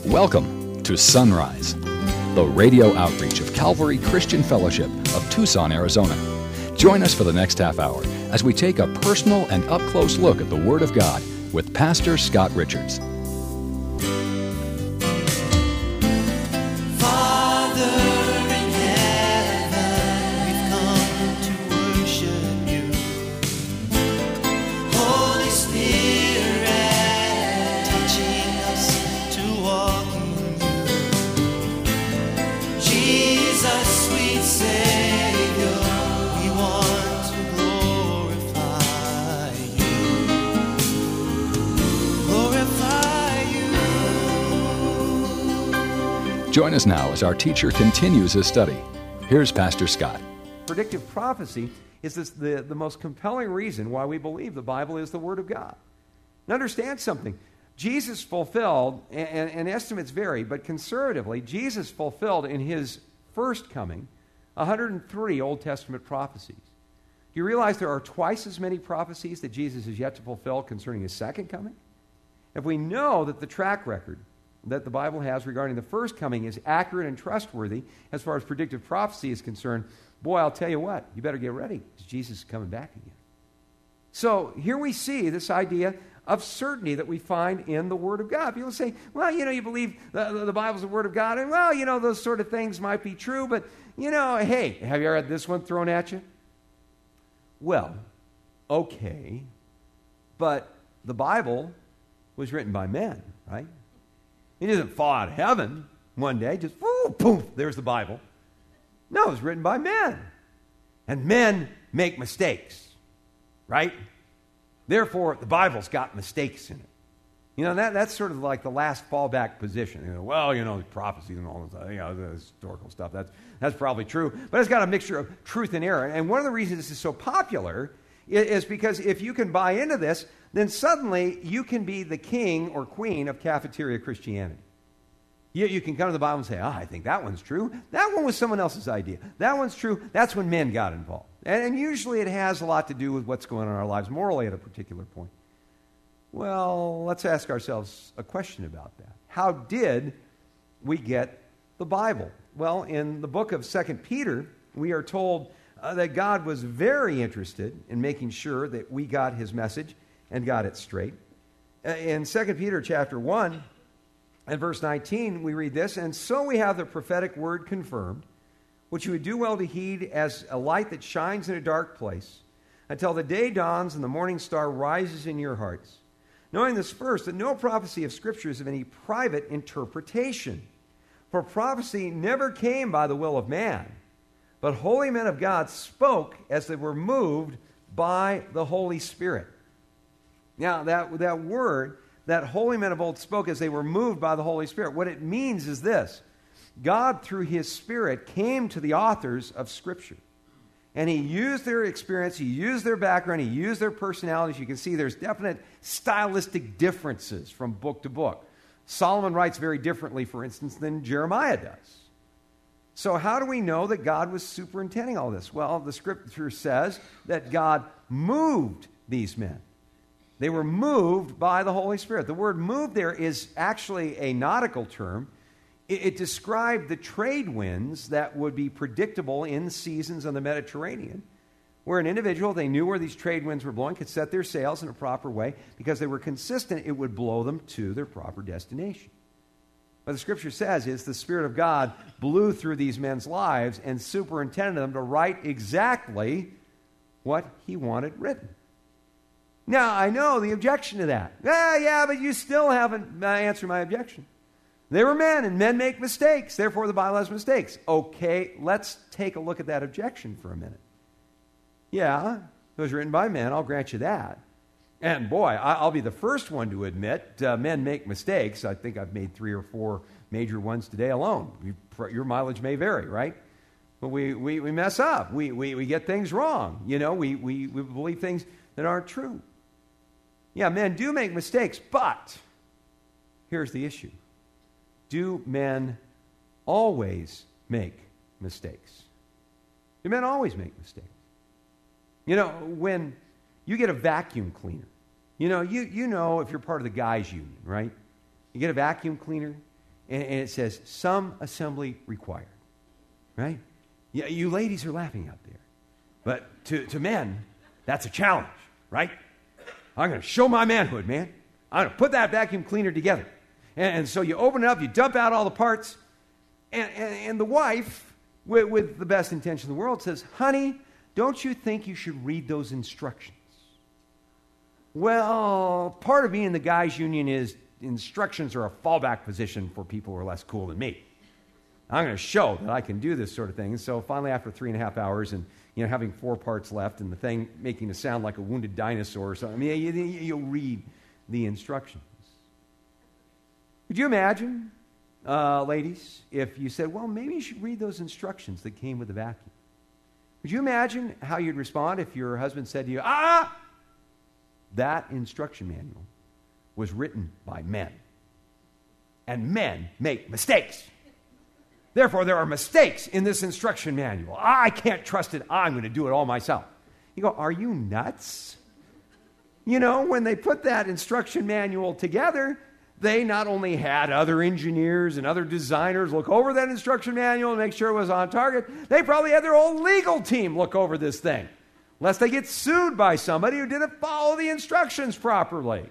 Welcome to Sunrise, the radio outreach of Calvary Christian Fellowship of Tucson, Arizona. Join us for the next half hour as we take a personal and up-close look at the Word of God with Pastor Scott Richards. Join us now as our teacher continues his study. Here's Pastor Scott. Predictive prophecy is the most compelling reason why we believe the Bible is the Word of God. And understand something. Jesus fulfilled, and estimates vary, but conservatively, Jesus fulfilled in his first coming 103 Old Testament prophecies. Do you realize there are twice as many prophecies that Jesus is yet to fulfill concerning his second coming? If we know that the track record that the Bible has regarding the first coming is accurate and trustworthy as far as predictive prophecy is concerned, boy, I'll tell you what, you better get ready because Jesus is coming back again. So here we see this idea of certainty that we find in the Word of God. People say, well, you believe the Bible's the Word of God, and well, those sort of things might be true, but, hey, have you ever had this one thrown at you? Well, okay, but the Bible was written by men, right? It doesn't fall out of heaven one day, just poof, there's the Bible. No, it was written by men. And men make mistakes, right? Therefore, the Bible's got mistakes in it. That's sort of like the last fallback position. Prophecies and all this, the historical stuff, that's probably true. But it's got a mixture of truth and error. And one of the reasons this is so popular is because if you can buy into this, then suddenly you can be the king or queen of cafeteria Christianity. You can come to the Bible and say, I think that one's true. That one was someone else's idea. That one's true. That's when men got involved. And usually it has a lot to do with what's going on in our lives morally at a particular point. Well, let's ask ourselves a question about that. How did we get the Bible? Well, in the book of 2 Peter, we are told that God was very interested in making sure that we got his message and got it straight. In 2 Peter chapter 1 and verse 19, we read this, "And so we have the prophetic word confirmed, which you would do well to heed as a light that shines in a dark place, until the day dawns and the morning star rises in your hearts. Knowing this first, that no prophecy of Scripture is of any private interpretation. For prophecy never came by the will of man, but holy men of God spoke as they were moved by the Holy Spirit." Now, that word, that holy men of old spoke as they were moved by the Holy Spirit, what it means is this. God, through his Spirit, came to the authors of Scripture. And he used their experience, he used their background, he used their personalities. You can see there's definite stylistic differences from book to book. Solomon writes very differently, for instance, than Jeremiah does. So how do we know that God was superintending all this? Well, the Scripture says that God moved these men. They were moved by the Holy Spirit. The word moved there is actually a nautical term. It described the trade winds that would be predictable in seasons on the Mediterranean, where an individual, they knew where these trade winds were blowing, could set their sails in a proper way. Because they were consistent, it would blow them to their proper destination. What the Scripture says is the Spirit of God blew through these men's lives and superintended them to write exactly what he wanted written. Now, I know the objection to that. Yeah, but you still haven't answered my objection. They were men, and men make mistakes. Therefore, the Bible has mistakes. Okay, let's take a look at that objection for a minute. Yeah, it was written by men. I'll grant you that. And boy, I'll be the first one to admit men make mistakes. I think I've made 3 or 4 major ones today alone. Your mileage may vary, right? But we mess up. We get things wrong. We believe things that aren't true. Yeah, men do make mistakes, but here's the issue. Do men always make mistakes? Do men always make mistakes? When you get a vacuum cleaner, you know if you're part of the guys union, right? You get a vacuum cleaner, and it says, some assembly required. Right? Yeah, you ladies are laughing out there. But to men, that's a challenge, right? I'm going to show my manhood, man. I'm going to put that vacuum cleaner together. And so you open it up, you dump out all the parts, and the wife, with the best intention in the world, says, honey, don't you think you should read those instructions? Well, part of being in the guys' union is instructions are a fallback position for people who are less cool than me. I'm going to show that I can do this sort of thing. And so finally, after 3.5 hours and having 4 parts left and the thing making a sound like a wounded dinosaur or something, you'll read the instructions. Could you imagine, ladies, if you said, well, maybe you should read those instructions that came with the vacuum? Could you imagine how you'd respond if your husband said to you, that instruction manual was written by men, and men make mistakes. Therefore, there are mistakes in this instruction manual. I can't trust it. I'm going to do it all myself. You go, are you nuts? When they put that instruction manual together, they not only had other engineers and other designers look over that instruction manual and make sure it was on target, they probably had their whole legal team look over this thing, lest they get sued by somebody who didn't follow the instructions properly.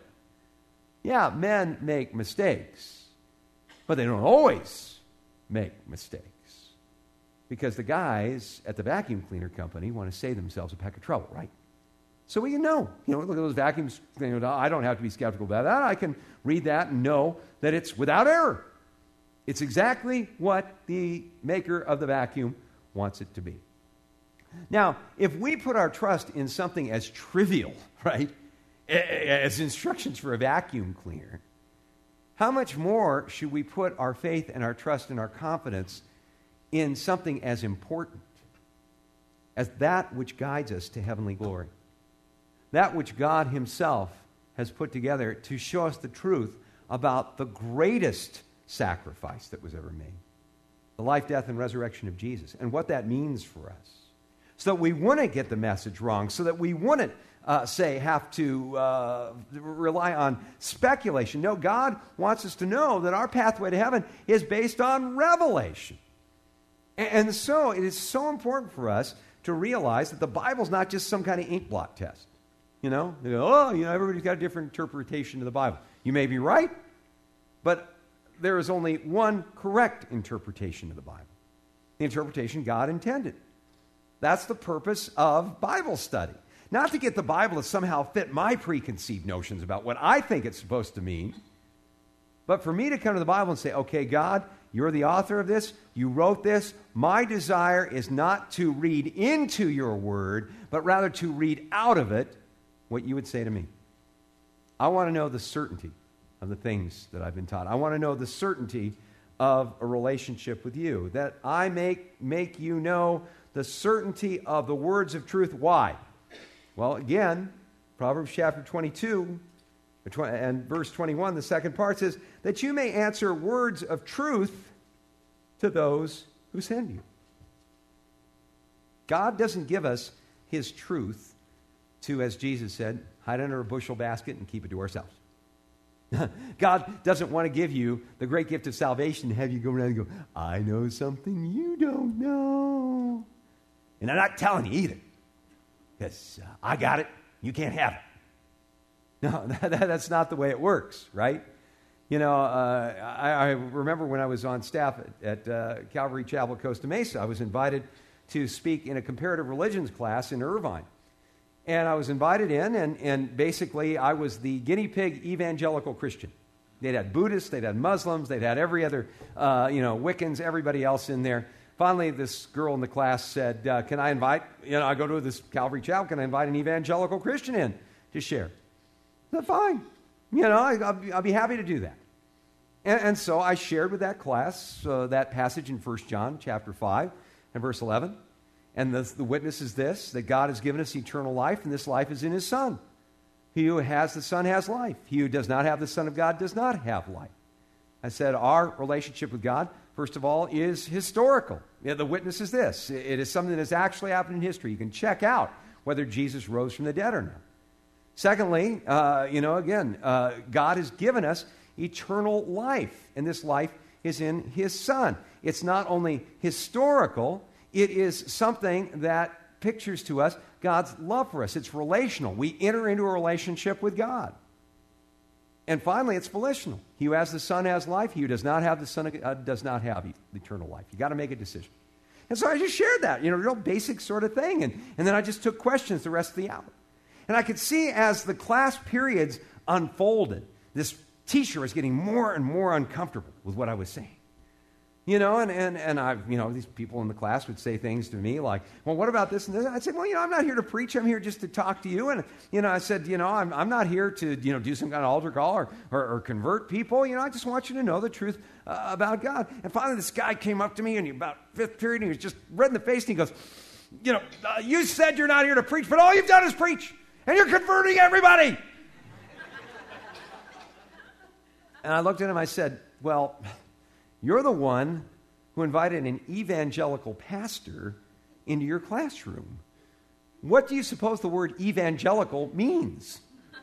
Yeah, men make mistakes, but they don't always make mistakes, because the guys at the vacuum cleaner company want to save themselves a peck of trouble, right? So we look at those vacuums. I don't have to be skeptical about that. I can read that and know that it's without error. It's exactly what the maker of the vacuum wants it to be. Now, if we put our trust in something as trivial, right, as instructions for a vacuum cleaner, how much more should we put our faith and our trust and our confidence in something as important as that which guides us to heavenly glory? That which God himself has put together to show us the truth about the greatest sacrifice that was ever made, the life, death, and resurrection of Jesus, and what that means for us, so that we wouldn't get the message wrong, so that we wouldn't have to rely on speculation. No, God wants us to know that our pathway to heaven is based on revelation. And so it is so important for us to realize that the Bible's not just some kind of ink blot test. Everybody's got a different interpretation of the Bible. You may be right, but there is only one correct interpretation of the Bible. The interpretation God intended. That's the purpose of Bible study. Not to get the Bible to somehow fit my preconceived notions about what I think it's supposed to mean, but for me to come to the Bible and say, okay, God, you're the author of this. You wrote this. My desire is not to read into your word, but rather to read out of it what you would say to me. I want to know the certainty of the things that I've been taught. I want to know the certainty of a relationship with you, that I make you know the certainty of the words of truth. Why? Well, again, Proverbs chapter 22 and verse 21, the second part says, that you may answer words of truth to those who send you. God doesn't give us his truth to, as Jesus said, hide under a bushel basket and keep it to ourselves. God doesn't want to give you the great gift of salvation and have you go around and go, I know something you don't know. And I'm not telling you either, because I got it, you can't have it. No, that's not the way it works, right? I remember when I was on staff at Calvary Chapel, Costa Mesa, I was invited to speak in a comparative religions class in Irvine. And I was invited in, and basically I was the guinea pig evangelical Christian. They'd had Buddhists, they'd had Muslims, they'd had every other, Wiccans, everybody else in there. Finally, this girl in the class said, can I invite, I go to this Calvary Chapel, can I invite an evangelical Christian in to share? I said, fine. I'll be happy to do that. And so I shared with that class that passage in 1 John chapter 5 and verse 11. And the witness is this, that God has given us eternal life, and this life is in his Son. He who has the Son has life. He who does not have the Son of God does not have life. I said our relationship with God, first of all, is historical. The witness is this. It is something that has actually happened in history. You can check out whether Jesus rose from the dead or not. Secondly, God has given us eternal life, and this life is in his Son. It's not only historical, it is something that pictures to us God's love for us. It's relational. We enter into a relationship with God. And finally, it's volitional. He who has the Son has life. He who does not have the Son does not have eternal life. You got to make a decision. And so I just shared that, real basic sort of thing. And then I just took questions the rest of the hour. And I could see as the class periods unfolded, this teacher was getting more and more uncomfortable with what I was saying. And I, these people in the class would say things to me like, well, what about this and this? I'd say, well, I'm not here to preach. I'm here just to talk to you. And, I said, I'm not here to, do some kind of altar call or convert people. I just want you to know the truth about God. And finally, this guy came up to me in about fifth period, and he was just red in the face, and he goes, you said you're not here to preach, but all you've done is preach, and you're converting everybody. And I looked at him, I said, well, you're the one who invited an evangelical pastor into your classroom. What do you suppose the word evangelical means?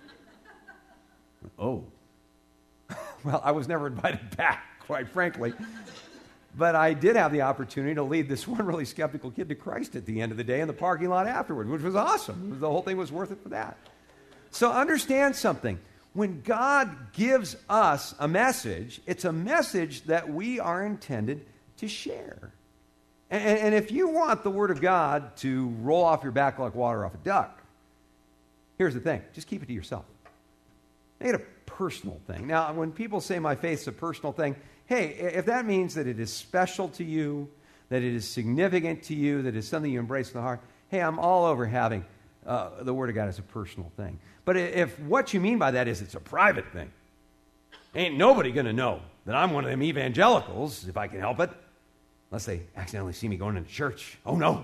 Oh. Well, I was never invited back, quite frankly. But I did have the opportunity to lead this one really skeptical kid to Christ at the end of the day in the parking lot afterward, which was awesome. The whole thing was worth it for that. So understand something. When God gives us a message, it's a message that we are intended to share. And if you want the Word of God to roll off your back like water off a duck, here's the thing. Just keep it to yourself. Make it a personal thing. Now, when people say my faith's a personal thing, hey, if that means that it is special to you, that it is significant to you, that it's something you embrace in the heart, hey, I'm all over having the Word of God as a personal thing. But if what you mean by that is it's a private thing, ain't nobody going to know that I'm one of them evangelicals, if I can help it, unless they accidentally see me going into church. Oh, no,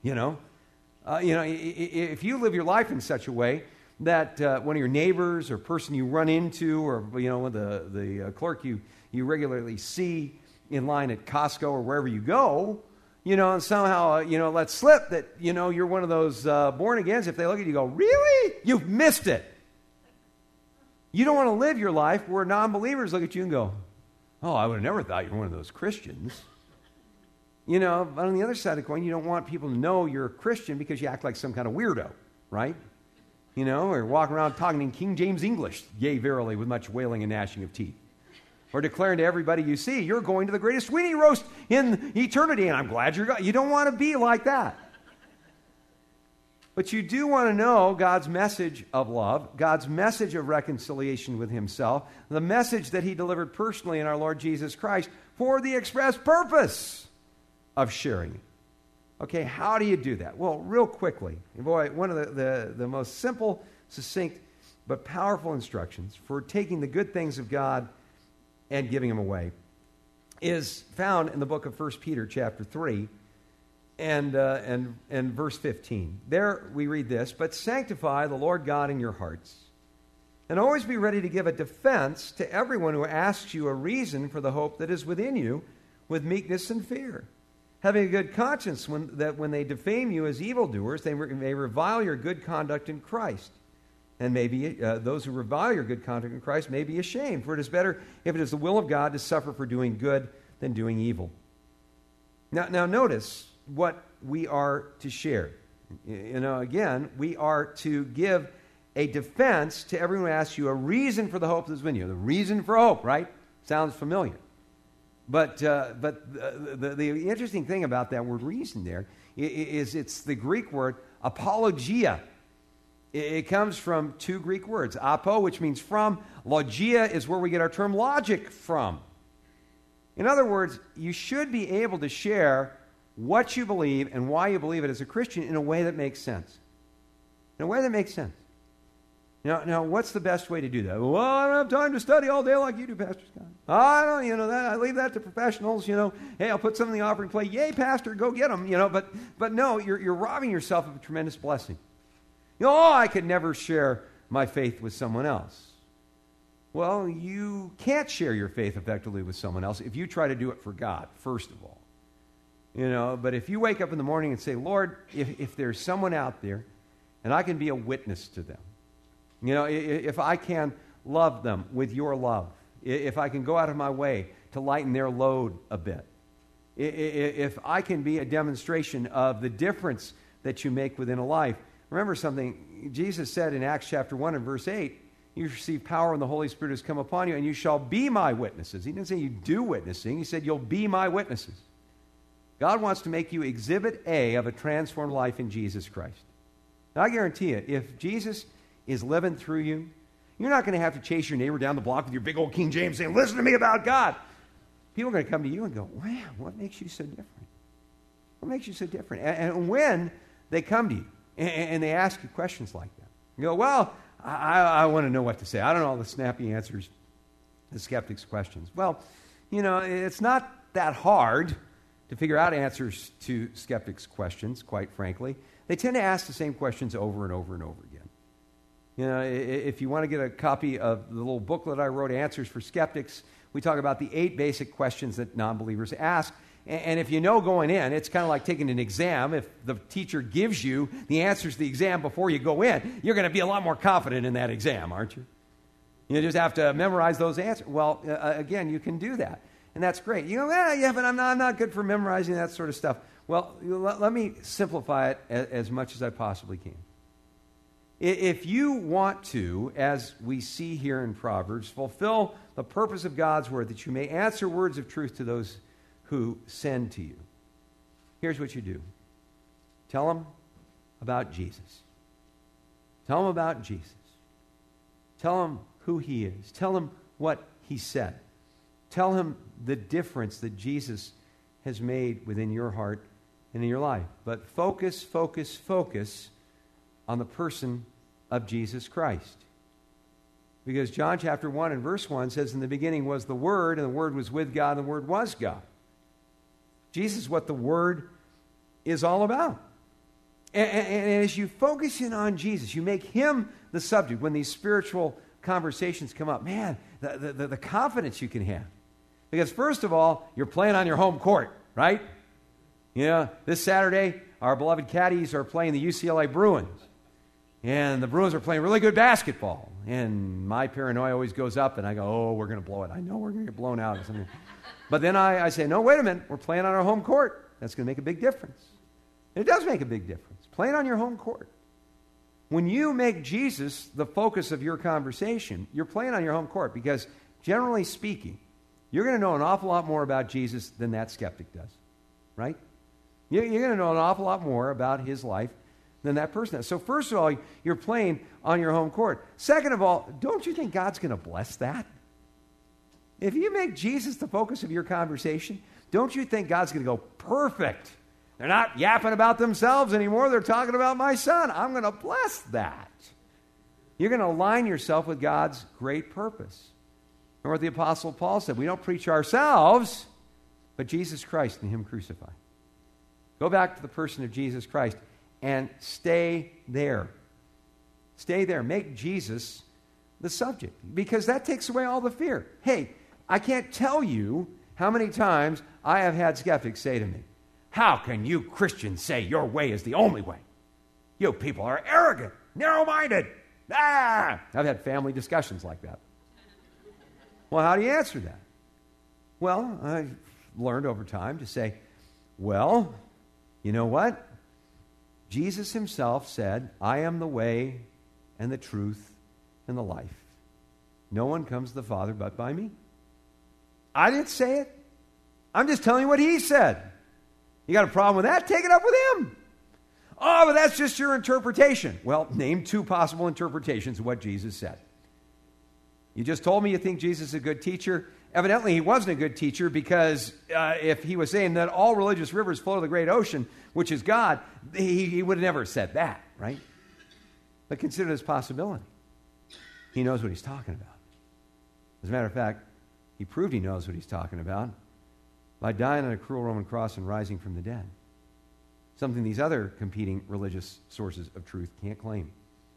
if you live your life in such a way that one of your neighbors or person you run into or, the clerk you regularly see in line at Costco or wherever you go, and somehow, let slip that, you're one of those born-agains. If they look at you and go, really? You've missed it. You don't want to live your life where non-believers look at you and go, oh, I would have never thought you were one of those Christians. But on the other side of the coin, you don't want people to know you're a Christian because you act like some kind of weirdo, right? Or walk around talking in King James English, yea, verily, with much wailing and gnashing of teeth. Or declaring to everybody you see, you're going to the greatest Sweeney roast in eternity, and I'm glad you're going. You don't want to be like that. But you do want to know God's message of love, God's message of reconciliation with himself, the message that he delivered personally in our Lord Jesus Christ for the express purpose of sharing it. Okay, how do you do that? Well, real quickly, boy, one of the most simple, succinct, but powerful instructions for taking the good things of God and giving them away is found in the book of 1 Peter chapter 3 and verse 15. There we read this, but sanctify the Lord God in your hearts, and always be ready to give a defense to everyone who asks you a reason for the hope that is within you with meekness and fear, having a good conscience when they defame you as evildoers, they may revile your good conduct in Christ. And maybe those who revile your good conduct in Christ may be ashamed. For it is better, if it is the will of God, to suffer for doing good than doing evil. Now notice what we are to share. Again, we are to give a defense to everyone who asks you a reason for the hope that's in you. The reason for hope, right? Sounds familiar. But the interesting thing about that word reason there is it's the Greek word apologia. It comes from two Greek words. Apo, which means from. Logia is where we get our term logic from. In other words, you should be able to share what you believe and why you believe it as a Christian in a way that makes sense. In a way that makes sense. Now, what's the best way to do that? Well, I don't have time to study all day like you do, Pastor Scott. I don't, I leave that to professionals, Hey, I'll put some in the offering plate. Yay, Pastor, go get them, But no, you're robbing yourself of a tremendous blessing. I could never share my faith with someone else. Well, you can't share your faith effectively with someone else if you try to do it for God, first of all. But if you wake up in the morning and say, Lord, if there's someone out there and I can be a witness to them, if I can love them with your love, if I can go out of my way to lighten their load a bit. If I can be a demonstration of the difference that you make within a life. Remember something, Jesus said in Acts chapter 1 and verse 8, you receive power when the Holy Spirit has come upon you, and you shall be my witnesses. He didn't say you do witnessing. He said you'll be my witnesses. God wants to make you exhibit A of a transformed life in Jesus Christ. Now, I guarantee you, if Jesus is living through you, you're not going to have to chase your neighbor down the block with your big old King James saying, listen to me about God. People are going to come to you and go, wow, what makes you so different? What makes you so different? And when they come to you and they ask you questions like that, you go, well, I want to know what to say. I don't know all the snappy answers to skeptics' questions. Well, it's not that hard to figure out answers to skeptics' questions, quite frankly. They tend to ask the same questions over and over and over again. If you want to get a copy of the little booklet I wrote, Answers for Skeptics, we talk about the 8 basic questions that non-believers ask. And if you know going in, it's kind of like taking an exam. If the teacher gives you the answers to the exam before you go in, you're going to be a lot more confident in that exam, aren't you? You just have to memorize those answers. Well, again, you can do that. And that's great. You go, yeah, but I'm not good for memorizing that sort of stuff. Well, let me simplify it as much as I possibly can. If you want to, as we see here in Proverbs, fulfill the purpose of God's word, that you may answer words of truth to those who send to you, here's what you do. Tell them about Jesus. Tell them about Jesus. Tell them who he is. Tell them what he said. Tell him the difference that Jesus has made within your heart and in your life. But focus on the person of Jesus Christ. Because John chapter 1 and verse 1 says, in the beginning was the Word, and the Word was with God, and the Word was God. Jesus is what the Word is all about. And as you focus in on Jesus, you make him the subject when these spiritual conversations come up. Man, the confidence you can have. Because first of all, you're playing on your home court, right? This Saturday, our beloved Caddies are playing the UCLA Bruins. And the Bruins are playing really good basketball. And my paranoia always goes up, and I go, oh, we're going to blow it. I know we're going to get blown out or something. But then I say, no, wait a minute. We're playing on our home court. That's going to make a big difference. And it does make a big difference. Playing on your home court. When you make Jesus the focus of your conversation, you're playing on your home court because, generally speaking, you're going to know an awful lot more about Jesus than that skeptic does. Right? You're going to know an awful lot more about his life than that person does. So first of all, you're playing on your home court. Second of all, don't you think God's going to bless that? If you make Jesus the focus of your conversation, don't you think God's going to go, perfect. They're not yapping about themselves anymore. They're talking about my son. I'm going to bless that. You're going to align yourself with God's great purpose. Remember what the Apostle Paul said, we don't preach ourselves, but Jesus Christ and him crucified. Go back to the person of Jesus Christ and stay there. Stay there. Make Jesus the subject, because that takes away all the fear. Hey, I can't tell you how many times I have had skeptics say to me, how can you Christians say your way is the only way? You people are arrogant, narrow-minded. I've had family discussions like that. Well, how do you answer that? Well, I've learned over time to say, well, you know what? Jesus himself said, I am the way and the truth and the life. No one comes to the Father but by me. I didn't say it. I'm just telling you what he said. You got a problem with that? Take it up with him. Oh, but that's just your interpretation. Well, name 2 possible interpretations of what Jesus said. You just told me you think Jesus is a good teacher. Evidently, he wasn't a good teacher, because if he was saying that all religious rivers flow to the great ocean, which is God, he would have never said that, right? But consider this possibility. He knows what he's talking about. As a matter of fact, he proved he knows what he's talking about by dying on a cruel Roman cross and rising from the dead. Something these other competing religious sources of truth can't claim.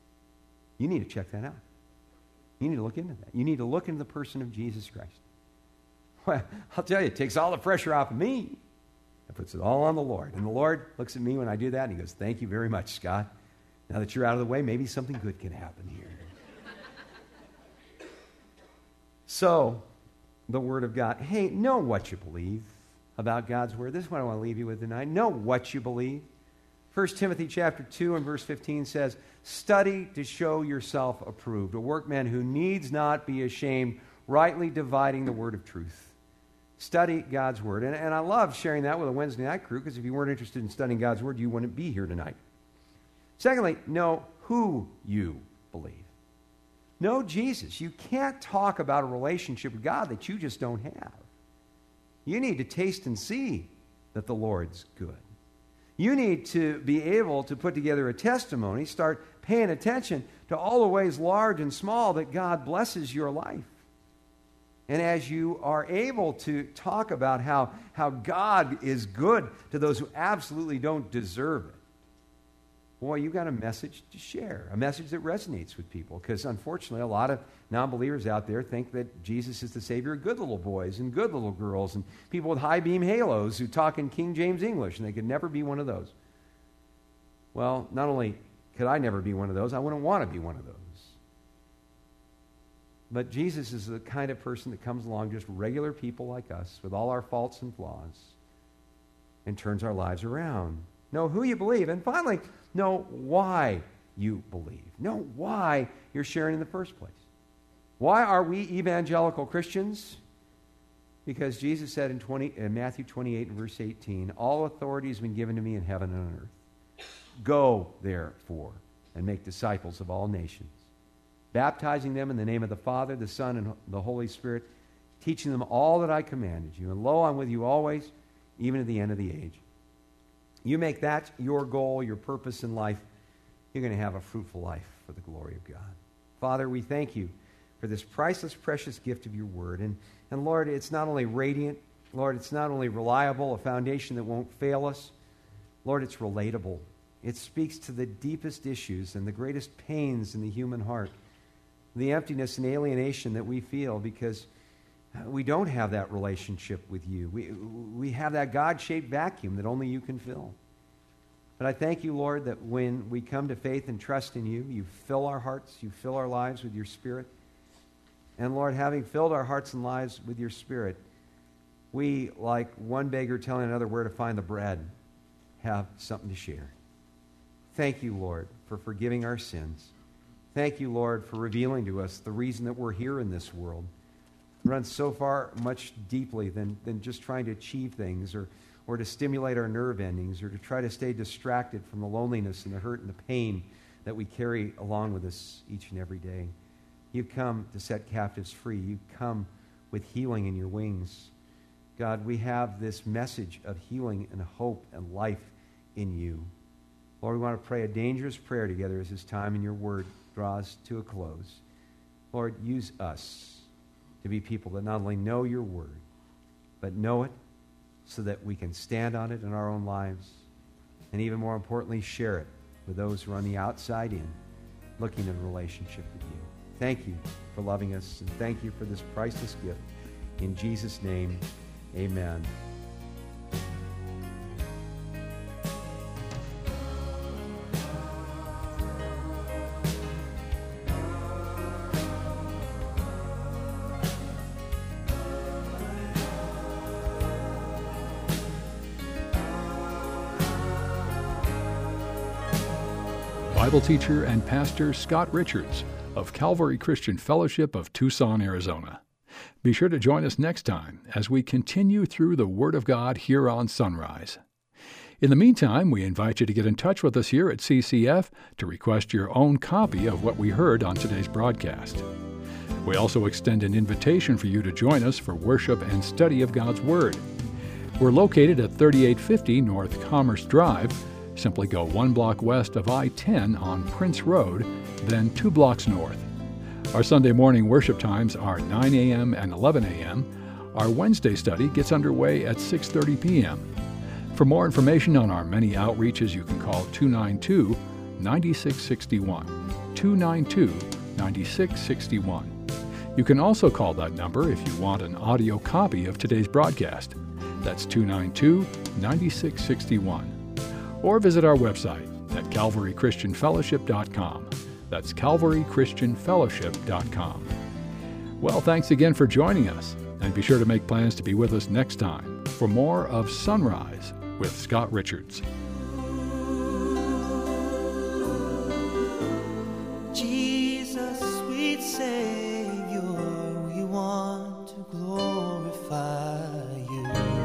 You need to check that out. You need to look into that. You need to look into the person of Jesus Christ. Well, I'll tell you, it takes all the pressure off of me. It puts it all on the Lord. And the Lord looks at me when I do that, and he goes, thank you very much, Scott. Now that you're out of the way, maybe something good can happen here. So, the Word of God. Hey, know what you believe about God's Word. This is what I want to leave you with tonight. Know what you believe. 1 Timothy chapter 2 and verse 15 says, "Study to show yourself approved, a workman who needs not be ashamed, rightly dividing the word of truth." Study God's Word. And I love sharing that with a Wednesday night crew, because if you weren't interested in studying God's Word, you wouldn't be here tonight. Secondly, know who you believe. Know Jesus. You can't talk about a relationship with God that you just don't have. You need to taste and see that the Lord's good. You need to be able to put together a testimony, start paying attention to all the ways, large and small, that God blesses your life. And as you are able to talk about how God is good to those who absolutely don't deserve it, boy, you've got a message to share, a message that resonates with people. Because unfortunately, a lot of non-believers out there think that Jesus is the Savior of good little boys and good little girls and people with high beam halos who talk in King James English, and they could never be one of those. Well, not only could I never be one of those, I wouldn't want to be one of those. But Jesus is the kind of person that comes along, just regular people like us, with all our faults and flaws, and turns our lives around. Know who you believe. And finally, know why you believe. Know why you're sharing in the first place. Why are we evangelical Christians? Because Jesus said in Matthew 28 and verse 18, "All authority has been given to me in heaven and on earth. Go, therefore, and make disciples of all nations, baptizing them in the name of the Father, the Son, and the Holy Spirit, teaching them all that I commanded you. And lo, I'm with you always, even to the end of the age." You make that your goal, your purpose in life, you're going to have a fruitful life for the glory of God. Father, we thank you for this priceless, precious gift of your word. And Lord, it's not only radiant, Lord, it's not only reliable, a foundation that won't fail us. Lord, it's relatable. It speaks to the deepest issues and the greatest pains in the human heart, the emptiness and alienation that we feel because we don't have that relationship with you. We have that God-shaped vacuum that only you can fill. But I thank you, Lord, that when we come to faith and trust in you, you fill our hearts, you fill our lives with your Spirit. And Lord, having filled our hearts and lives with your Spirit, we, like one beggar telling another where to find the bread, have something to share. Thank you, Lord, for forgiving our sins. Thank you, Lord, for revealing to us the reason that we're here in this world. It runs so far, much deeply than just trying to achieve things or to stimulate our nerve endings or to try to stay distracted from the loneliness and the hurt and the pain that we carry along with us each and every day. You've come to set captives free. You've come with healing in your wings. God, we have this message of healing and hope and life in you. Lord, we want to pray a dangerous prayer together as this time in your word draws to a close. Lord, use us to be people that not only know your word, but know it so that we can stand on it in our own lives, and even more importantly, share it with those who are on the outside in, looking at a relationship with you. Thank you for loving us, and thank you for this priceless gift. In Jesus' name, amen. Bible teacher and pastor Scott Richards of Calvary Christian Fellowship of Tucson, Arizona. Be sure to join us next time as we continue through the Word of God here on Sunrise. In the meantime, we invite you to get in touch with us here at CCF to request your own copy of what we heard on today's broadcast. We also extend an invitation for you to join us for worship and study of God's Word. We're located at 3850 North Commerce Drive. Simply go 1 block west of I-10 on Prince Road, then 2 blocks north. Our Sunday morning worship times are 9 a.m. and 11 a.m. Our Wednesday study gets underway at 6:30 p.m. For more information on our many outreaches, you can call 292-9661, 292-9661. You can also call that number if you want an audio copy of today's broadcast. That's 292-9661. Or visit our website at calvarychristianfellowship.com. That's calvarychristianfellowship.com. Well, thanks again for joining us. And be sure to make plans to be with us next time for more of Sunrise with Scott Richards. Jesus, sweet Savior, we want to glorify you.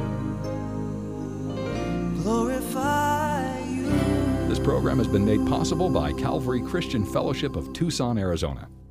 Glorify you. This program has been made possible by Calvary Christian Fellowship of Tucson, Arizona.